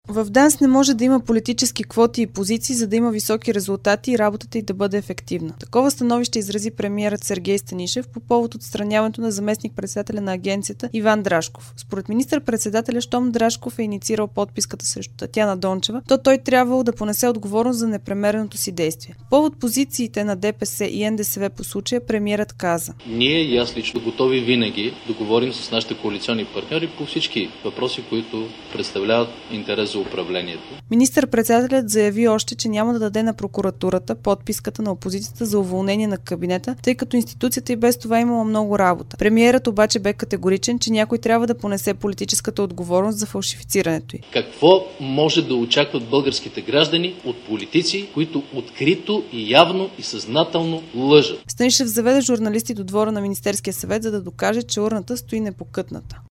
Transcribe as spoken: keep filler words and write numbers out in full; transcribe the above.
В ДАНС не може да има политически квоти и позиции, за да има високи резултати и работата й да бъде ефективна. Такова становище изрази премиерът Сергей Станишев по повод отстраняването на заместник-председателя на агенцията Иван Драшков. Според министър-председателя, щом Драшков е инициирал подписката срещу Татяна Дончева, то той трябвало да понесе отговорност за непремереното си действие. По повод позициите на ДПС и НДСВ по случая, премиерът каза: Ние и аз лично готови винаги да говорим с нашите коалиционни партньори по всички въпроси, които представляват интерес за управлението. Министър-председателят заяви още, че няма да даде на прокуратурата подписката на опозицията за уволнение на кабинета, тъй като институцията и без това имала много работа. Премиерът обаче бе категоричен, че някой трябва да понесе политическата отговорност за фалшифицирането й. Какво може да очакват българските граждани от политици, които открито и явно и съзнателно лъжат? Станишев заведе журналисти до двора на Министерския съвет, за да докаже, че урната стои непокътната.